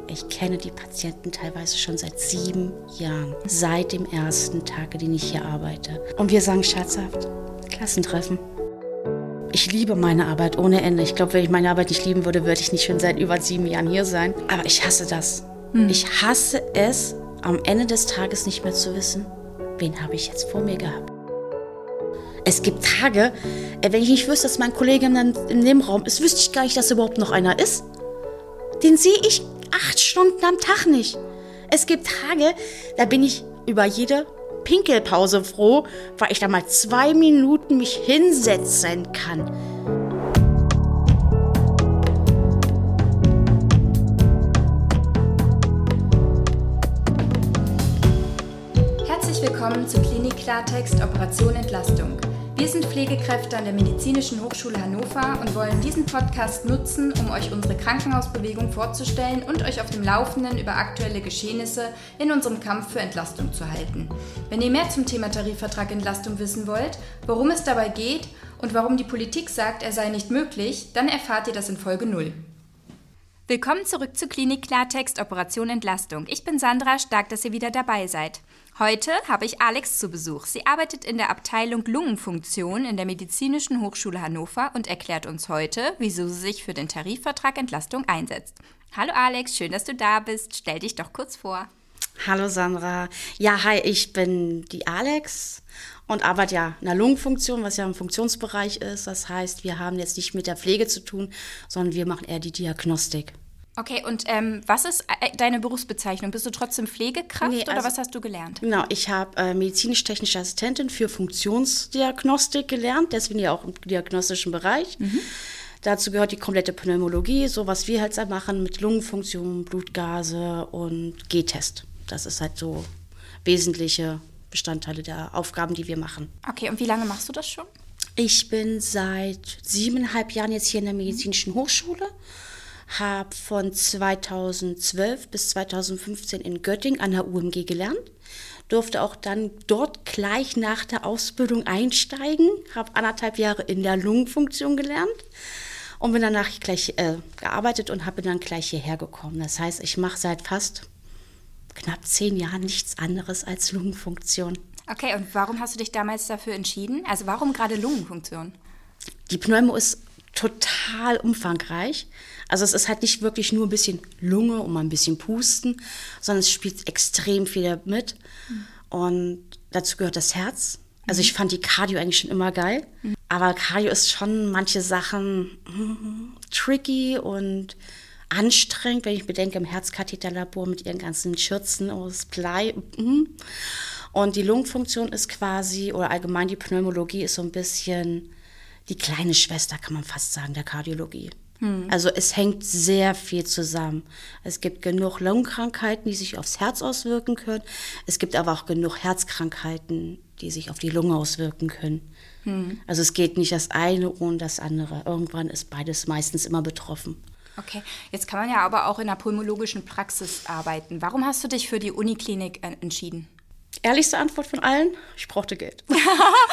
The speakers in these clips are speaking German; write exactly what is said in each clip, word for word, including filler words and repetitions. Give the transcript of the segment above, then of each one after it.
Ich kenne die Patienten teilweise schon seit sieben Jahren. Seit dem ersten Tag, den ich hier arbeite. Und wir sagen scherzhaft, Klassentreffen. Ich liebe meine Arbeit ohne Ende. Ich glaube, wenn ich meine Arbeit nicht lieben würde, würde ich nicht schon seit über sieben Jahren hier sein. Aber ich hasse das. Hm. Ich hasse es, am Ende des Tages nicht mehr zu wissen, wen habe ich jetzt vor mir gehabt. Es gibt Tage, wenn ich nicht wüsste, dass mein Kollege in dem Raum ist, wüsste ich gar nicht, dass überhaupt noch einer ist. Den sehe ich acht Stunden am Tag nicht. Es gibt Tage, da bin ich über jede Pinkelpause froh, weil ich da mal zwei Minuten mich hinsetzen kann. Herzlich willkommen zu Klinik Klartext Operation Entlastung. Wir sind Pflegekräfte an der Medizinischen Hochschule Hannover und wollen diesen Podcast nutzen, um euch unsere Krankenhausbewegung vorzustellen und euch auf dem Laufenden über aktuelle Geschehnisse in unserem Kampf für Entlastung zu halten. Wenn ihr mehr zum Thema Tarifvertrag Entlastung wissen wollt, worum es dabei geht und warum die Politik sagt, er sei nicht möglich, dann erfahrt ihr das in Folge null. Willkommen zurück zu Klinik Klartext Operation Entlastung. Ich bin Sandra, stark, dass ihr wieder dabei seid. Heute habe ich Alex zu Besuch. Sie arbeitet in der Abteilung Lungenfunktion in der Medizinischen Hochschule Hannover und erklärt uns heute, wieso sie sich für den Tarifvertrag Entlastung einsetzt. Hallo Alex, schön, dass du da bist. Stell dich doch kurz vor. Hallo Sandra. Ja, hi, ich bin die Alex und arbeite ja in der Lungenfunktion, was ja ein Funktionsbereich ist. Das heißt, wir haben jetzt nicht mit der Pflege zu tun, sondern wir machen eher die Diagnostik. Okay, und ähm, was ist deine Berufsbezeichnung? Bist du trotzdem Pflegekraft nee, also, oder was hast du gelernt? Genau, ich habe äh, medizinisch-technische Assistentin für Funktionsdiagnostik gelernt, deswegen ja auch im diagnostischen Bereich. Mhm. Dazu gehört die komplette Pneumologie, so was wir halt machen mit Lungenfunktion, Blutgase und G-Test. Das ist halt so wesentliche Bestandteile der Aufgaben, die wir machen. Okay, und wie lange machst du das schon? Ich bin seit siebeneinhalb Jahren jetzt hier in der Medizinischen Hochschule. Habe von zweitausendzwölf bis zweitausendfünfzehn in Göttingen an der U M G gelernt, durfte auch dann dort gleich nach der Ausbildung einsteigen, habe anderthalb Jahre in der Lungenfunktion gelernt und bin danach gleich äh, gearbeitet und habe dann gleich hierher gekommen. Das heißt, ich mache seit fast knapp zehn Jahren nichts anderes als Lungenfunktion. Okay, und warum hast du dich damals dafür entschieden? Also warum gerade Lungenfunktion? Die Pneumo ist total umfangreich. Also es ist halt nicht wirklich nur ein bisschen Lunge und mal ein bisschen Pusten, sondern es spielt extrem viel mit. Mhm. Und dazu gehört das Herz. Also ich fand die Cardio eigentlich schon immer geil. Mhm. Aber Cardio ist schon manche Sachen mm, tricky und anstrengend, wenn ich bedenke, im Herzkatheterlabor mit ihren ganzen Schürzen aus Blei. Mm. Und die Lungenfunktion ist quasi, oder allgemein die Pneumologie ist so ein bisschen die kleine Schwester, kann man fast sagen, der Kardiologie. Hm. Also es hängt sehr viel zusammen. Es gibt genug Lungenkrankheiten, die sich aufs Herz auswirken können. Es gibt aber auch genug Herzkrankheiten, die sich auf die Lunge auswirken können. Hm. Also es geht nicht das eine ohne das andere. Irgendwann ist beides meistens immer betroffen. Okay, jetzt kann man ja aber auch in der pulmologischen Praxis arbeiten. Warum hast du dich für die Uniklinik entschieden? Ehrlichste Antwort von allen, ich brauchte Geld. Okay,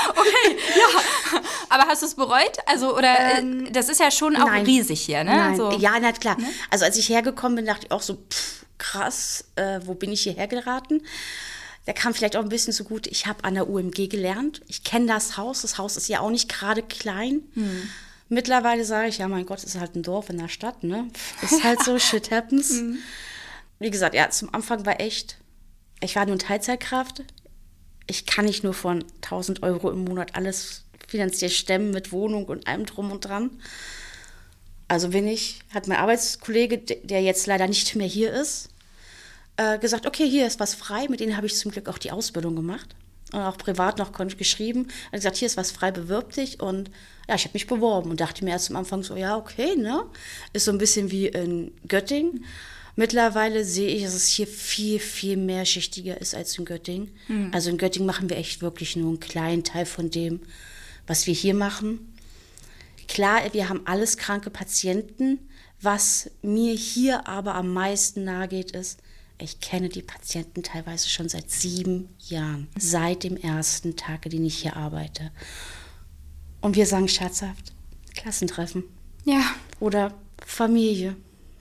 ja. Aber hast du es bereut? Also, oder ähm, das ist ja schon auch nein. riesig hier, ne? Nein. So. Ja, na klar. Ne? Also als ich hergekommen bin, dachte ich auch so, pff, krass, äh, wo bin ich hierher geraten? Da kam vielleicht auch ein bisschen so gut, ich habe an der U M G gelernt. Ich kenne das Haus, das Haus ist ja auch nicht gerade klein. Hm. Mittlerweile sage ich, ja mein Gott, es ist halt ein Dorf in der Stadt, ne? Ist halt so, shit happens. Hm. Wie gesagt, ja, zum Anfang war echt, ich war nur Teilzeitkraft. Ich kann nicht nur von tausend Euro im Monat alles finanziell stemmen mit Wohnung und allem drum und dran. Also bin ich, hat mein Arbeitskollege, der jetzt leider nicht mehr hier ist, äh, gesagt, okay, hier ist was frei. Mit denen habe ich zum Glück auch die Ausbildung gemacht. Und auch privat noch geschrieben. Er hat gesagt, hier ist was frei, bewirb dich. Und ja, ich habe mich beworben und dachte mir erst am Anfang so, ja, okay, ne? Ist so ein bisschen wie in Göttingen. Mittlerweile sehe ich, dass es hier viel, viel mehrschichtiger ist als in Göttingen. Mhm. Also in Göttingen machen wir echt wirklich nur einen kleinen Teil von dem, was wir hier machen. Klar, wir haben alles kranke Patienten. Was mir hier aber am meisten nahe geht, ist, ich kenne die Patienten teilweise schon seit sieben Jahren. Seit dem ersten Tag, den ich hier arbeite. Und wir sagen scherzhaft, Klassentreffen. Ja. Oder Familie.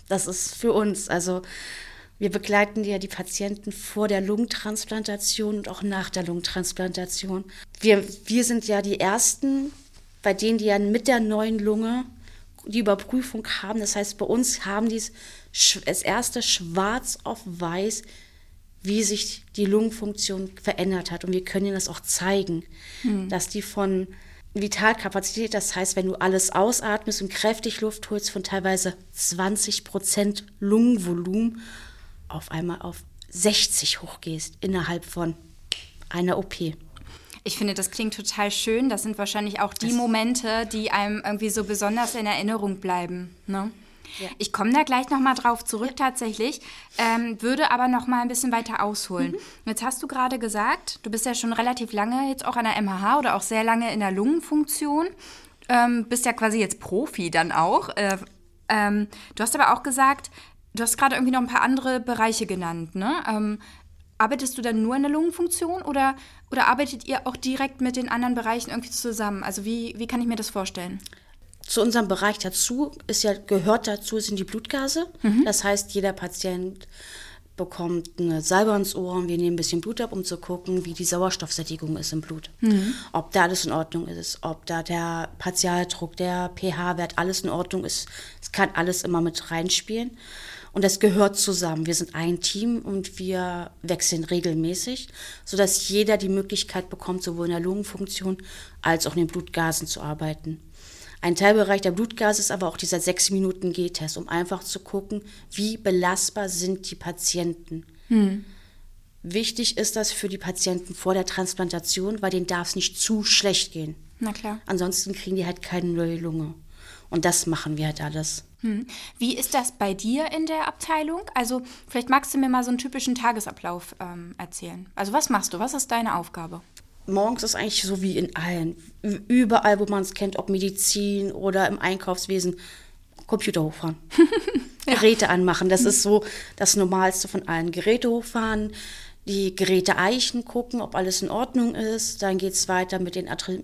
Das ist für uns, also wir begleiten ja die Patienten vor der Lungentransplantation und auch nach der Lungentransplantation. Wir, wir sind ja die Ersten, bei denen die ja mit der neuen Lunge die Überprüfung haben. Das heißt, bei uns haben die es als erste schwarz auf weiß, wie sich die Lungenfunktion verändert hat. Und wir können ihnen das auch zeigen, hm. dass die von Vitalkapazität, das heißt, wenn du alles ausatmest und kräftig Luft holst, von teilweise zwanzig Prozent Lungenvolumen auf einmal auf sechzig hochgehst innerhalb von einer O P. Ich finde, das klingt total schön. Das sind wahrscheinlich auch die das Momente, die einem irgendwie so besonders in Erinnerung bleiben, ne? Ja. Ich komme da gleich nochmal drauf zurück tatsächlich, ähm, würde aber noch mal ein bisschen weiter ausholen. Mhm. Jetzt hast du gerade gesagt, du bist ja schon relativ lange jetzt auch an der M H H oder auch sehr lange in der Lungenfunktion, ähm, bist ja quasi jetzt Profi dann auch. Äh, ähm, du hast aber auch gesagt, du hast gerade irgendwie noch ein paar andere Bereiche genannt, ne? Ähm, arbeitest du dann nur in der Lungenfunktion oder, oder arbeitet ihr auch direkt mit den anderen Bereichen irgendwie zusammen? Also wie, wie kann ich mir das vorstellen? Zu unserem Bereich dazu ist ja, gehört dazu sind die Blutgase. Mhm. Das heißt, jeder Patient bekommt eine Salbe ins Ohr und wir nehmen ein bisschen Blut ab, um zu gucken, wie die Sauerstoffsättigung ist im Blut. Mhm. Ob da alles in Ordnung ist, ob da der Partialdruck, der pH-Wert, alles in Ordnung ist. Es kann alles immer mit reinspielen. Und das gehört zusammen. Wir sind ein Team und wir wechseln regelmäßig, sodass jeder die Möglichkeit bekommt, sowohl in der Lungenfunktion als auch in den Blutgasen zu arbeiten. Ein Teilbereich der Blutgase ist aber auch dieser sechs Minuten G-Test, um einfach zu gucken, wie belastbar sind die Patienten. Hm. Wichtig ist das für die Patienten vor der Transplantation, weil denen darf es nicht zu schlecht gehen. Na klar. Ansonsten kriegen die halt keine neue Lunge. Und das machen wir halt alles. Hm. Wie ist das bei dir in der Abteilung? Also vielleicht magst du mir mal so einen typischen Tagesablauf ähm, erzählen. Also was machst du? Was ist deine Aufgabe? Morgens ist eigentlich so wie in allen, überall, wo man es kennt, ob Medizin oder im Einkaufswesen, Computer hochfahren, ja. Geräte anmachen. Das ist so das Normalste von allen. Geräte hochfahren, die Geräte eichen, gucken, ob alles in Ordnung ist. Dann geht es weiter mit den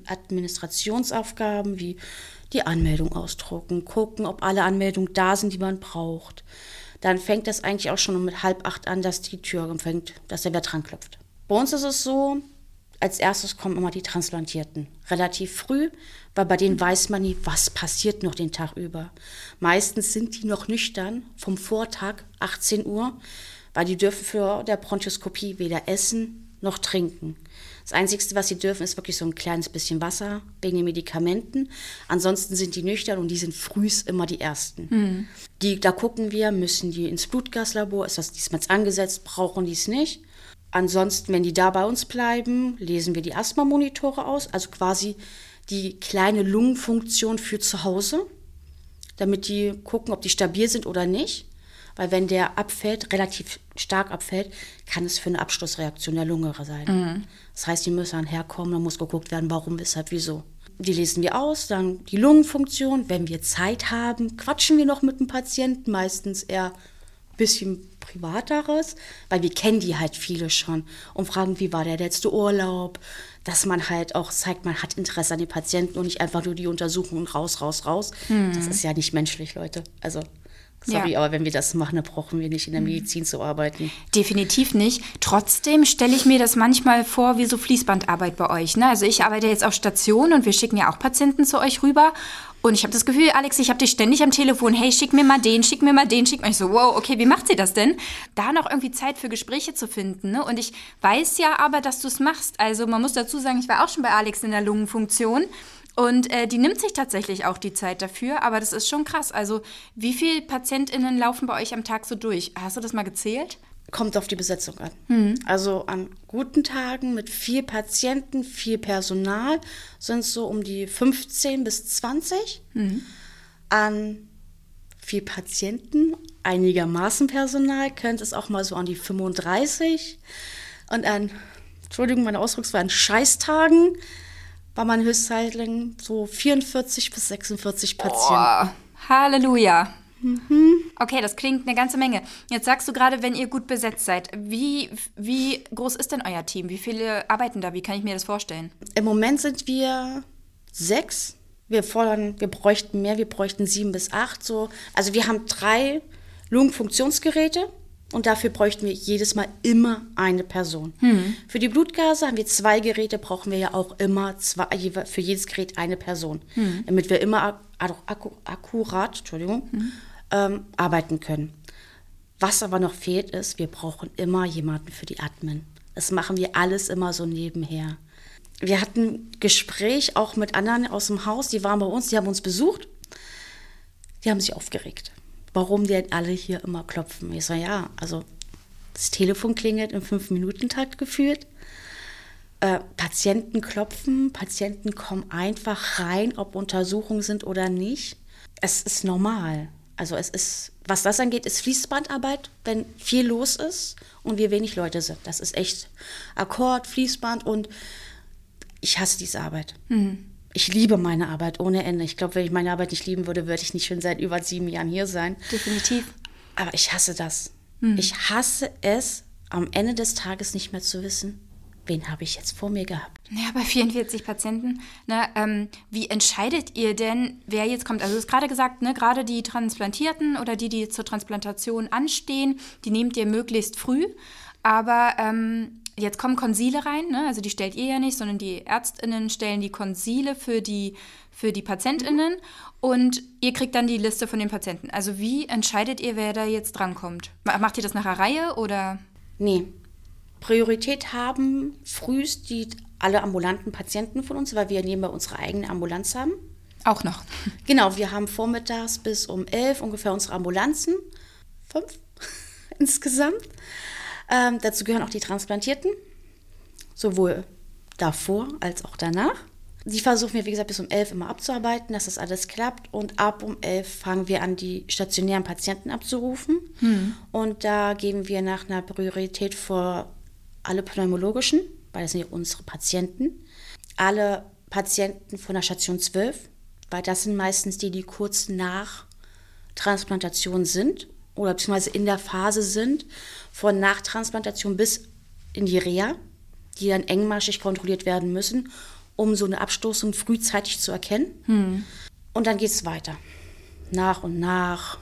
Administrationsaufgaben, wie die Anmeldung ausdrucken, gucken, ob alle Anmeldungen da sind, die man braucht. Dann fängt das eigentlich auch schon um mit halb acht an, dass die Tür empfängt, dass der Wert dran klopft. Bei uns ist es so, als erstes kommen immer die Transplantierten. Relativ früh, weil bei denen weiß man nie, was passiert noch den Tag über. Meistens sind die noch nüchtern vom Vortag, achtzehn Uhr, weil die dürfen für der Bronchoskopie weder essen noch trinken. Das Einzige, was sie dürfen, ist wirklich so ein kleines bisschen Wasser wegen den Medikamenten. Ansonsten sind die nüchtern und die sind frühst immer die Ersten. Mhm. Die, da gucken wir, müssen die ins Blutgaslabor, ist das diesmal angesetzt, brauchen die es nicht. Ansonsten, wenn die da bei uns bleiben, lesen wir die Asthma-Monitore aus, also quasi die kleine Lungenfunktion für zu Hause, damit die gucken, ob die stabil sind oder nicht. Weil wenn der abfällt, relativ stark abfällt, kann es für eine Abstoßreaktion der Lunge sein. Mhm. Das heißt, die müssen dann herkommen, dann muss geguckt werden, warum, weshalb, wieso. Die lesen wir aus, dann die Lungenfunktion. Wenn wir Zeit haben, quatschen wir noch mit dem Patienten, meistens eher ein bisschen Privateres, weil wir kennen die halt viele schon und fragen, wie war der letzte Urlaub, dass man halt auch zeigt, man hat Interesse an den Patienten und nicht einfach nur die Untersuchung raus, raus, raus. Mhm. Das ist ja nicht menschlich, Leute. Also sorry, ja. Aber wenn wir das machen, dann brauchen wir nicht in der Medizin mhm. zu arbeiten. Definitiv nicht. Trotzdem stelle ich mir das manchmal vor wie so Fließbandarbeit bei euch. Ne? Also ich arbeite jetzt auf Station und wir schicken ja auch Patienten zu euch rüber. Und ich habe das Gefühl, Alex, ich habe dich ständig am Telefon. Hey, schick mir mal den, schick mir mal den, schick mir. Ich so, wow, okay, wie macht sie das denn? Da noch irgendwie Zeit für Gespräche zu finden. Ne? Und ich weiß ja aber, dass du es machst. Also man muss dazu sagen, ich war auch schon bei Alex in der Lungenfunktion. Und äh, die nimmt sich tatsächlich auch die Zeit dafür. Aber das ist schon krass. Also wie viele PatientInnen laufen bei euch am Tag so durch? Hast du das mal gezählt? Kommt auf die Besetzung an. Mhm. Also an guten Tagen mit viel Patienten, viel Personal sind es so um die fünfzehn bis zwanzig. Mhm. An viel Patienten, einigermaßen Personal, könnte es auch mal so an die fünfunddreißig. Und an, Entschuldigung, meine Ausdrucksweise, an Scheißtagen war man höchstzeitlich so vierundvierzig bis sechsundvierzig Patienten. Oh, Halleluja. Mhm. Okay, das klingt eine ganze Menge. Jetzt sagst du gerade, wenn ihr gut besetzt seid. Wie, wie groß ist denn euer Team? Wie viele arbeiten da? Wie kann ich mir das vorstellen? Im Moment sind wir sechs. Wir fordern, wir bräuchten mehr, wir bräuchten sieben bis acht. So. Also wir haben drei Lungenfunktionsgeräte. Und dafür bräuchten wir jedes Mal immer eine Person. Mhm. Für die Blutgase haben wir zwei Geräte, brauchen wir ja auch immer zwei, für jedes Gerät eine Person. Mhm. Damit wir immer akku, akkurat Entschuldigung, mhm. ähm, arbeiten können. Was aber noch fehlt ist, wir brauchen immer jemanden für die Admin. Das machen wir alles immer so nebenher. Wir hatten ein Gespräch auch mit anderen aus dem Haus, die waren bei uns, die haben uns besucht. Die haben sich aufgeregt. Warum denn alle hier immer klopfen? Ich sage, ja, also das Telefon klingelt im fünf-Minuten-Takt gefühlt. Äh, Patienten klopfen, Patienten kommen einfach rein, ob Untersuchungen sind oder nicht. Es ist normal. Also es ist, was das angeht, ist Fließbandarbeit, wenn viel los ist und wir wenig Leute sind. Das ist echt Akkord, Fließband und ich hasse diese Arbeit. Mhm. Ich liebe meine Arbeit ohne Ende. Ich glaube, wenn ich meine Arbeit nicht lieben würde, würde ich nicht schon seit über sieben Jahren hier sein. Definitiv. Aber ich hasse das. Mhm. Ich hasse es, am Ende des Tages nicht mehr zu wissen, wen habe ich jetzt vor mir gehabt. Ja, bei vierundvierzig Patienten. Ne, ähm, wie entscheidet ihr denn, wer jetzt kommt? Also du hast gerade gesagt, ne, gerade die Transplantierten oder die, die zur Transplantation anstehen, die nehmt ihr möglichst früh. Aber ähm, jetzt kommen Konsile rein, ne? Also die stellt ihr ja nicht, sondern die ÄrztInnen stellen die Konsile für die, für die PatientInnen und ihr kriegt dann die Liste von den Patienten. Also wie entscheidet ihr, wer da jetzt drankommt? Macht ihr das nach einer Reihe oder? Nee. Priorität haben frühest die alle ambulanten Patienten von uns, weil wir nebenbei unsere eigene Ambulanz haben. Auch noch. Genau, wir haben vormittags bis um elf ungefähr unsere Ambulanzen. Fünf insgesamt. Ähm, dazu gehören auch die Transplantierten, sowohl davor als auch danach. Die versuchen wir, wie gesagt, bis um elf immer abzuarbeiten, dass das alles klappt. Und ab um elf fangen wir an, die stationären Patienten abzurufen. Hm. Und da geben wir nach einer Priorität vor alle pneumologischen, weil das sind ja unsere Patienten, alle Patienten von der Station zwölf, weil das sind meistens die, die kurz nach Transplantation sind oder beziehungsweise in der Phase sind, von Nachtransplantation bis in die Reha, die dann engmaschig kontrolliert werden müssen, um so eine Abstoßung frühzeitig zu erkennen. Hm. Und dann geht es weiter. Nach und nach,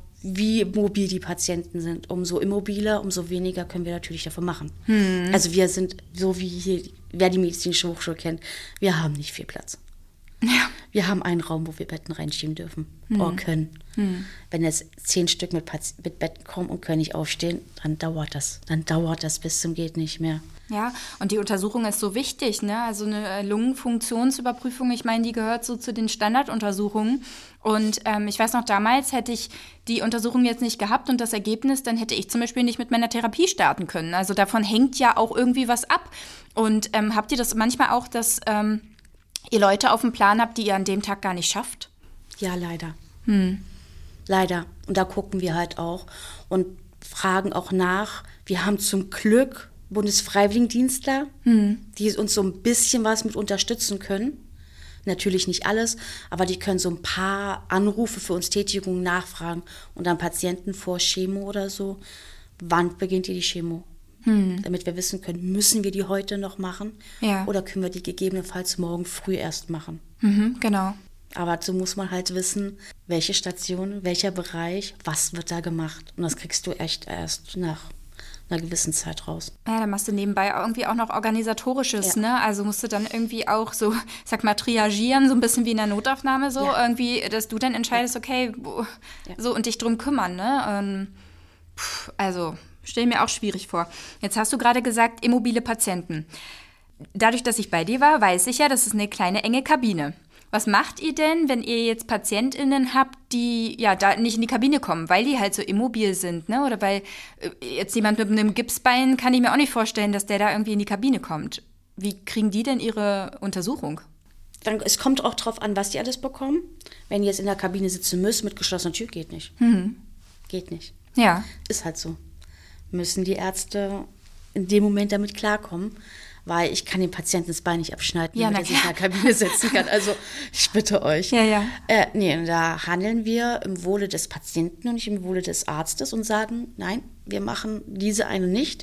wie mobil die Patienten sind. Umso immobiler, umso weniger können wir natürlich davon machen. Hm. Also wir sind, so wie hier, wer die medizinische Hochschule kennt, wir haben nicht viel Platz. Ja. Wir haben einen Raum, wo wir Betten reinschieben dürfen hm. oder können. Hm. Wenn jetzt zehn Stück mit, Pat- mit Betten kommen und können nicht aufstehen, dann dauert das. Dann dauert das bis zum geht nicht mehr. Ja, und die Untersuchung ist so wichtig, ne? Also eine Lungenfunktionsüberprüfung, ich meine, die gehört so zu den Standarduntersuchungen. Und ähm, ich weiß noch, damals hätte ich die Untersuchung jetzt nicht gehabt und das Ergebnis, dann hätte ich zum Beispiel nicht mit meiner Therapie starten können. Also davon hängt ja auch irgendwie was ab. Und ähm, habt ihr das manchmal auch, dass ähm, ihr Leute auf dem Plan habt, die ihr an dem Tag gar nicht schafft? Ja, leider. Hm. Leider. Und da gucken wir halt auch und fragen auch nach. Wir haben zum Glück Bundesfreiwilligendienstler, hm. die uns so ein bisschen was mit unterstützen können. Natürlich nicht alles, aber die können so ein paar Anrufe für uns Tätigungen nachfragen und dann Patienten vor Chemo oder so. Wann beginnt ihr die Chemo? Hm. Damit wir wissen können, müssen wir die heute noch machen ja. oder können wir die gegebenenfalls morgen früh erst machen. Mhm, genau. Aber dazu muss man halt wissen, welche Station, welcher Bereich, was wird da gemacht. Und das kriegst du echt erst nach einer gewissen Zeit raus. Ja, dann machst du nebenbei irgendwie auch noch Organisatorisches, ja. ne? Also musst du dann irgendwie auch so, sag mal, triagieren, so ein bisschen wie in der Notaufnahme so, ja. irgendwie, dass du dann entscheidest, okay, ja. so und dich drum kümmern, ne? Ähm, pff, also, stell mir auch schwierig vor. Jetzt hast du gerade gesagt, immobile Patienten. Dadurch, dass ich bei dir war, weiß ich ja, das ist eine kleine, enge Kabine. Was macht ihr denn, wenn ihr jetzt PatientInnen habt, die ja da nicht in die Kabine kommen, weil die halt so immobil sind, ne? Oder weil äh, jetzt jemand mit einem Gipsbein, kann ich mir auch nicht vorstellen, dass der da irgendwie in die Kabine kommt. Wie kriegen die denn ihre Untersuchung? Dann, es kommt auch drauf an, was die alles bekommen. Wenn die jetzt in der Kabine sitzen müssen, mit geschlossener Tür, geht nicht. Mhm. Geht nicht. Ja. Ist halt so. Müssen die Ärzte in dem Moment damit klarkommen, weil ich kann dem Patienten das Bein nicht abschneiden, ja, damit er sich in der Kabine setzen kann. Also ich bitte euch. Ja, ja. Äh, nee, da handeln wir im Wohle des Patienten und nicht im Wohle des Arztes und sagen, nein, wir machen diese eine nicht.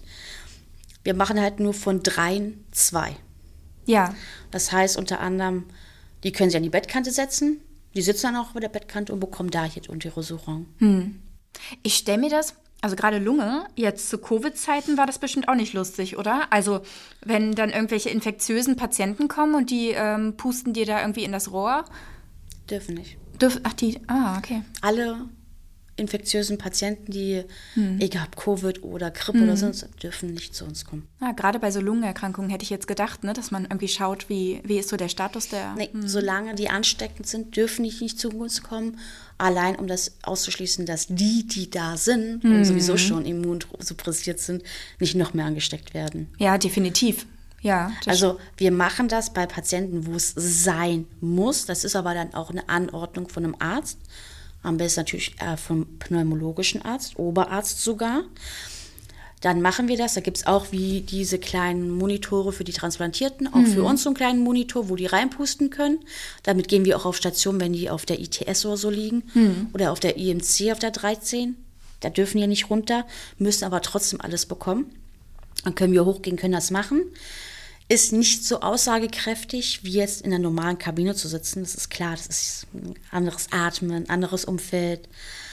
Wir machen halt nur von dreien zwei. Ja. Das heißt unter anderem, die können sich an die Bettkante setzen, die sitzen dann auch über der Bettkante und bekommen da hier die Untersuchung. Hm. Ich stelle mir das, also gerade Lunge, jetzt zu Covid-Zeiten war das bestimmt auch nicht lustig, oder? Also wenn dann irgendwelche infektiösen Patienten kommen und die ähm, pusten dir da irgendwie in das Rohr. Dürfen nicht. Dürf, ach, die, ah, okay. Alle infektiösen Patienten, die, Hm. egal ob Covid oder Grippe Hm. oder sonst, dürfen nicht zu uns kommen. Ja, gerade bei so Lungenerkrankungen hätte ich jetzt gedacht, ne, dass man irgendwie schaut, wie, wie ist so der Status der... Nee, solange die ansteckend sind, dürfen die nicht zu uns kommen. Allein um das auszuschließen, dass die, die da sind und sowieso schon immunsuppressiert sind, nicht noch mehr angesteckt werden. Ja, definitiv. Ja, das Also wir machen das bei Patienten, wo es sein muss. Das ist aber dann auch eine Anordnung von einem Arzt. Am besten natürlich äh, vom pneumologischen Arzt, Oberarzt sogar. Dann machen wir das. Da gibt es auch wie diese kleinen Monitore für die Transplantierten, auch für uns so einen kleinen Monitor, wo die reinpusten können. Damit gehen wir auch auf Station, wenn die auf der I T S oder so liegen oder auf der I M C auf der dreizehn. Da dürfen die nicht runter, müssen aber trotzdem alles bekommen. Dann können wir hochgehen, können das machen. Ist nicht so aussagekräftig, wie jetzt in der normalen Kabine zu sitzen. Das ist klar, das ist ein anderes Atmen, ein anderes Umfeld.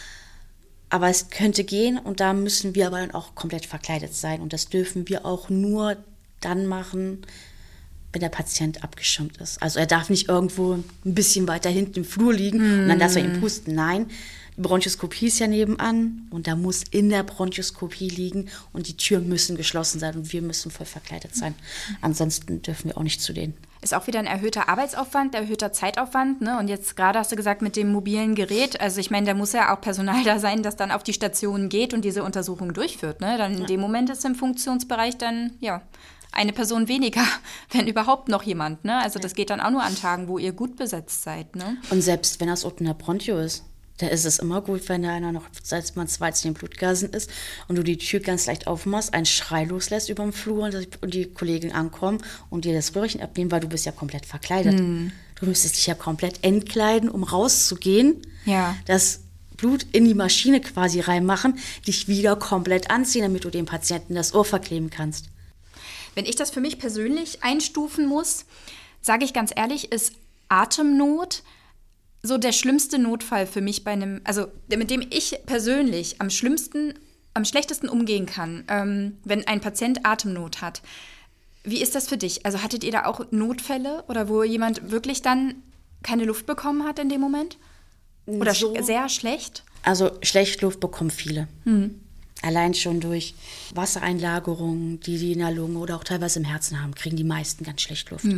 Aber es könnte gehen und da müssen wir aber dann auch komplett verkleidet sein. Und das dürfen wir auch nur dann machen, wenn der Patient abgeschirmt ist. Also er darf nicht irgendwo ein bisschen weiter hinten im Flur liegen und dann darf er ihn pusten. Nein, die Bronchoskopie ist ja nebenan und da muss in der Bronchoskopie liegen und die Türen müssen geschlossen sein und wir müssen voll verkleidet sein. Ansonsten dürfen wir auch nicht zu denen. ist auch wieder ein erhöhter Arbeitsaufwand, erhöhter Zeitaufwand. Ne? Und jetzt gerade hast du gesagt, mit dem mobilen Gerät, also ich meine, da muss ja auch Personal da sein, das dann auf die Station geht und diese Untersuchung durchführt. Ne? Dann in Ja. dem Moment ist im Funktionsbereich dann, ja, eine Person weniger, wenn überhaupt noch jemand. Ne? Also das geht dann auch nur an Tagen, wo ihr gut besetzt seid. Ne? Und selbst wenn das unten der Bronchio ist, da ist es immer gut, wenn da einer noch, seit man zwei in den Blutgasen ist und du die Tür ganz leicht aufmachst, einen Schrei loslässt über den Flur und die, und die Kollegen ankommen und dir das Röhrchen abnehmen, weil du bist ja komplett verkleidet. Hm. Du müsstest dich ja komplett entkleiden, um rauszugehen. Ja. Das Blut in die Maschine quasi reinmachen, dich wieder komplett anziehen, damit du dem Patienten das Ohr verkleben kannst. Wenn ich das für mich persönlich einstufen muss, sage ich ganz ehrlich, ist Atemnot so der schlimmste Notfall für mich bei einem, also mit dem ich persönlich am schlimmsten, am schlechtesten umgehen kann, ähm, wenn ein Patient Atemnot hat. Wie ist das für dich? Also hattet ihr da auch Notfälle oder wo jemand wirklich dann keine Luft bekommen hat in dem Moment? Oder So. sch- sehr schlecht? Also schlecht Luft bekommen viele. Allein schon durch Wassereinlagerungen, die die in der Lunge oder auch teilweise im Herzen haben, kriegen die meisten ganz schlecht Luft.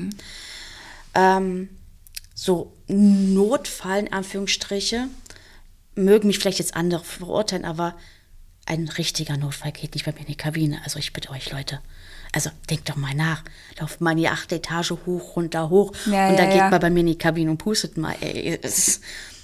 Ähm, so Notfall, in Anführungsstriche, mögen mich vielleicht jetzt andere verurteilen, aber ein richtiger Notfall geht nicht bei mir in die Kabine. Also ich bitte euch, Leute. Also denkt doch mal nach. Lauft mal in die achte Etage hoch, runter, hoch. Ja, und dann ja, geht ja. mal bei mir in die Kabine und pustet mal. Ey, es,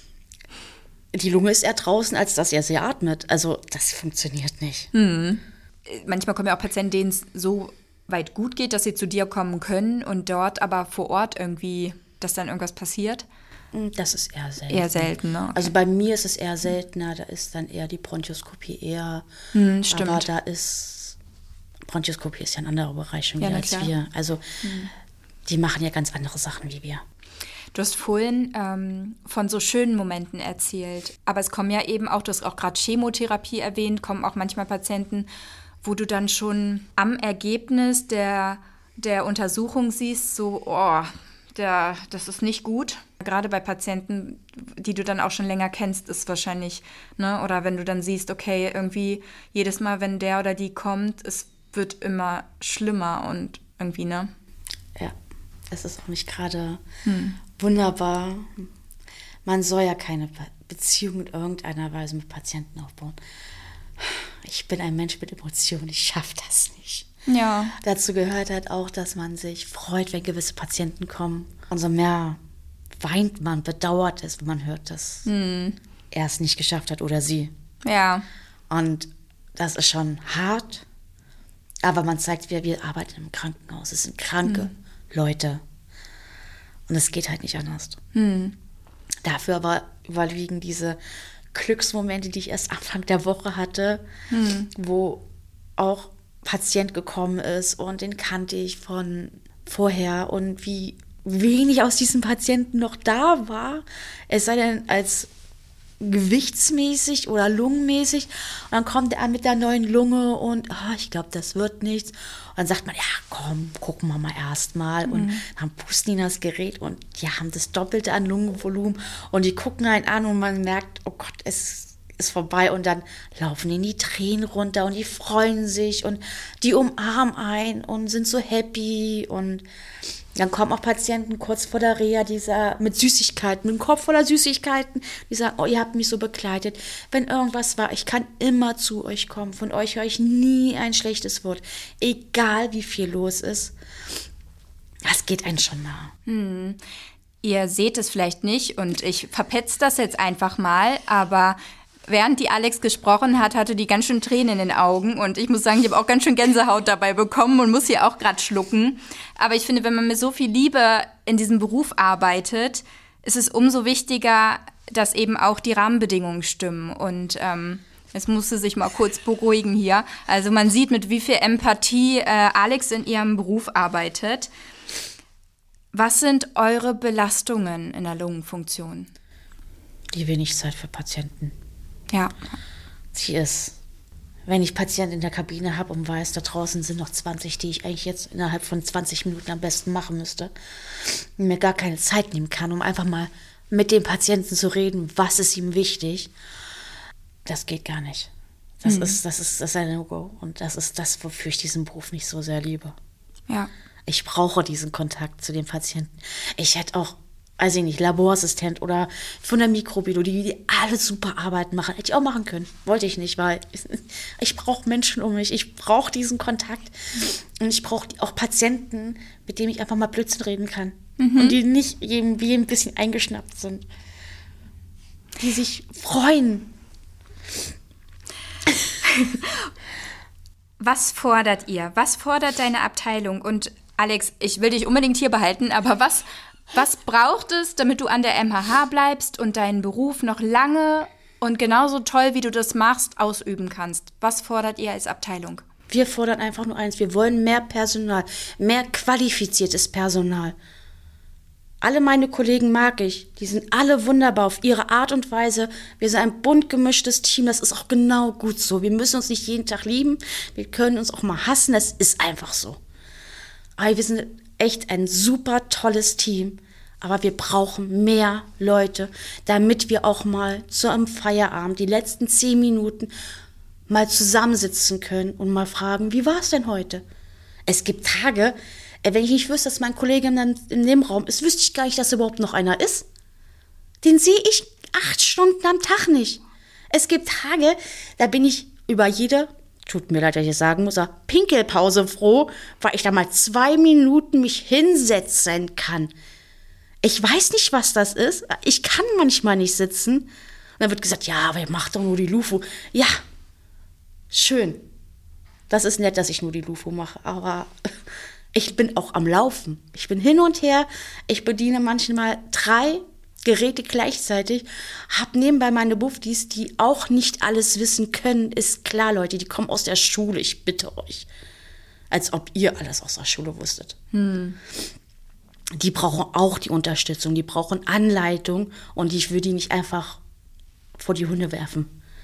die Lunge ist eher draußen, als dass er sie atmet. Also das funktioniert nicht. Manchmal kommen ja auch Patienten, denen es so weit gut geht, dass sie zu dir kommen können und dort aber vor Ort irgendwie, dass dann irgendwas passiert. Das ist eher selten. Eher selten, ne? Okay. Also bei mir ist es eher seltener, da ist dann eher die Bronchoskopie eher. Hm, stimmt. Aber da ist, Bronchoskopie ist ja ein anderer Bereich schon Ja, wieder na als klar. wir. Also die machen ja ganz andere Sachen wie wir. Du hast vorhin ähm, von so schönen Momenten erzählt, aber es kommen ja eben auch, du hast auch gerade Chemotherapie erwähnt, kommen auch manchmal Patienten, wo du dann schon am Ergebnis der, der Untersuchung siehst, so, oh, der, das ist nicht gut. Gerade bei Patienten, die du dann auch schon länger kennst, ist wahrscheinlich, ne, oder wenn du dann siehst, okay, irgendwie jedes Mal, wenn der oder die kommt, es wird immer schlimmer und irgendwie, ne? Ja, es ist auch nicht gerade wunderbar. Man soll ja keine Be- Beziehung in irgendeiner Weise mit Patienten aufbauen. Ich bin ein Mensch mit Emotionen, ich schaffe das nicht. Ja. Dazu gehört halt auch, dass man sich freut, wenn gewisse Patienten kommen. Umso mehr weint man, bedauert es, wenn man hört, dass er es nicht geschafft hat oder sie. Ja. Und das ist schon hart, aber man zeigt, wir, wir arbeiten im Krankenhaus. Es sind kranke Leute. Und es geht halt nicht anders. Dafür aber überwiegen diese Glücksmomente, die ich erst Anfang der Woche hatte, wo auch Patient gekommen ist und den kannte ich von vorher und wie wenig aus diesem Patienten noch da war. Es sei denn, als gewichtsmäßig oder lungenmäßig. Und dann kommt er mit der neuen Lunge und oh, ich glaube, das wird nichts. Und dann sagt man, ja komm, gucken wir mal erstmal. Mhm. Und dann pusten die das Gerät und die haben das Doppelte an Lungenvolumen. Und die gucken einen an und man merkt, oh Gott, es ist vorbei. Und dann laufen ihnen die Tränen runter und die freuen sich und die umarmen einen und sind so happy. Und dann kommen auch Patienten kurz vor der Reha, die sagen, mit Süßigkeiten, mit dem Kopf voller Süßigkeiten, die sagen, oh, ihr habt mich so begleitet. Wenn irgendwas war, ich kann immer zu euch kommen. Von euch höre ich nie ein schlechtes Wort. Egal, wie viel los ist. Das geht einen schon nah. Hm. Ihr seht es vielleicht nicht und ich verpetze das jetzt einfach mal, aber während die Alex gesprochen hat, hatte die ganz schön Tränen in den Augen und ich muss sagen, ich habe auch ganz schön Gänsehaut dabei bekommen und muss hier auch gerade schlucken. Aber ich finde, wenn man mit so viel Liebe in diesem Beruf arbeitet, ist es umso wichtiger, dass eben auch die Rahmenbedingungen stimmen. Und ähm, jetzt musste sich mal kurz beruhigen hier. Also man sieht, mit wie viel Empathie äh, Alex in ihrem Beruf arbeitet. Was sind eure Belastungen in der Lungenfunktion? Die wenig Zeit für Patienten. Ja. Sie ist, wenn ich Patienten in der Kabine habe und weiß, da draußen sind noch zwanzig, die ich eigentlich jetzt innerhalb von zwanzig Minuten am besten machen müsste, und mir gar keine Zeit nehmen kann, um einfach mal mit dem Patienten zu reden, was ist ihm wichtig, das geht gar nicht. Das, mhm. ist, das, ist, das ist ein No-Go und das ist das, wofür ich diesen Beruf nicht so sehr liebe. Ja. Ich brauche diesen Kontakt zu den Patienten. Ich hätte auch, weiß ich nicht, Laborassistent oder von der Mikrobiologie, die alle super Arbeit machen. Hätte ich auch machen können. Wollte ich nicht, weil ich, ich brauche Menschen um mich. Ich brauche diesen Kontakt. Und ich brauche auch Patienten, mit denen ich einfach mal Blödsinn reden kann. Mhm. Und die nicht irgendwie ein bisschen eingeschnappt sind. Die sich freuen. Was fordert ihr? Was fordert deine Abteilung? Und Alex, ich will dich unbedingt hier behalten, aber was... Was braucht es, damit du an der M H H bleibst und deinen Beruf noch lange und genauso toll, wie du das machst, ausüben kannst? Was fordert ihr als Abteilung? Wir fordern einfach nur eins. Wir wollen mehr Personal, mehr qualifiziertes Personal. Alle meine Kollegen mag ich. Die sind alle wunderbar auf ihre Art und Weise. Wir sind ein bunt gemischtes Team. Das ist auch genau gut so. Wir müssen uns nicht jeden Tag lieben. Wir können uns auch mal hassen. Das ist einfach so. Aber wir sind echt ein super tolles Team, aber wir brauchen mehr Leute, damit wir auch mal zu einem Feierabend die letzten zehn Minuten mal zusammensitzen können und mal fragen, wie war es denn heute? Es gibt Tage, wenn ich nicht wüsste, dass mein Kollege dann in dem Raum ist, wüsste ich gar nicht, dass überhaupt noch einer ist. Den sehe ich acht Stunden am Tag nicht. Es gibt Tage, da bin ich über jede, tut mir leid, dass ich es sagen muss, Pinkelpause froh, weil ich da mal zwei Minuten mich hinsetzen kann. Ich weiß nicht, was das ist. Ich kann manchmal nicht sitzen. Und dann wird gesagt, ja, aber ihr macht doch nur die LUFO. Ja, schön. Das ist nett, dass ich nur die LUFO mache, aber ich bin auch am Laufen. Ich bin hin und her. Ich bediene manchmal drei Geräte gleichzeitig, habe nebenbei meine Buffdies, die auch nicht alles wissen können, ist klar, Leute, die kommen aus der Schule, ich bitte euch. Als ob ihr alles aus der Schule wusstet. Hm. Die brauchen auch die Unterstützung, die brauchen Anleitung und ich würde die nicht einfach vor die Hunde werfen.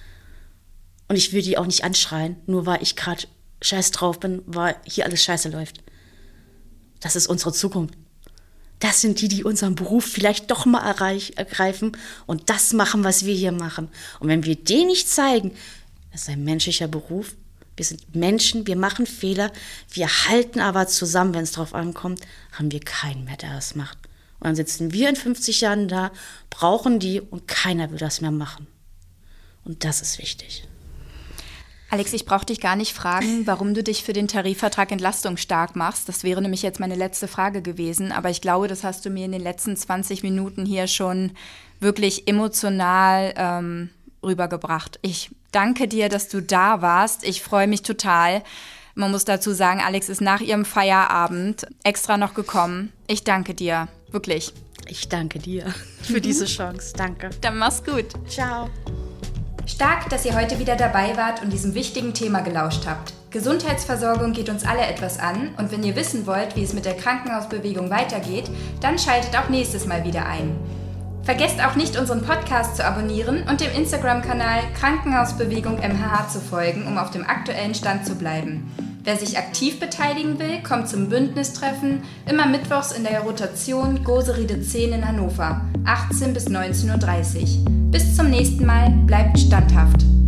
Und ich würde die auch nicht anschreien, nur weil ich gerade scheiß drauf bin, weil hier alles scheiße läuft. Das ist unsere Zukunft. Das sind die, die unseren Beruf vielleicht doch mal erreich, ergreifen und das machen, was wir hier machen. Und wenn wir denen nicht zeigen, das ist ein menschlicher Beruf, wir sind Menschen, wir machen Fehler, wir halten aber zusammen, wenn es drauf ankommt, haben wir keinen mehr, der das macht. Und dann sitzen wir in fünfzig Jahren da, brauchen die und keiner will das mehr machen. Und das ist wichtig. Alex, ich brauche dich gar nicht fragen, warum du dich für den Tarifvertrag Entlastung stark machst. Das wäre nämlich jetzt meine letzte Frage gewesen. Aber ich glaube, das hast du mir in den letzten zwanzig Minuten hier schon wirklich emotional ähm, rübergebracht. Ich danke dir, dass du da warst. Ich freue mich total. Man muss dazu sagen, Alex ist nach ihrem Feierabend extra noch gekommen. Ich danke dir, wirklich. Ich danke dir für diese Chance. Danke. Dann mach's gut. Ciao. Stark, dass ihr heute wieder dabei wart und diesem wichtigen Thema gelauscht habt. Gesundheitsversorgung geht uns alle etwas an und wenn ihr wissen wollt, wie es mit der Krankenhausbewegung weitergeht, dann schaltet auch nächstes Mal wieder ein. Vergesst auch nicht, unseren Podcast zu abonnieren und dem Instagram-Kanal Krankenhausbewegung M H H zu folgen, um auf dem aktuellen Stand zu bleiben. Wer sich aktiv beteiligen will, kommt zum Bündnistreffen, immer mittwochs in der Rotation Goseriede zehn in Hannover, achtzehn bis neunzehn Uhr dreißig. Bis zum nächsten Mal, bleibt standhaft!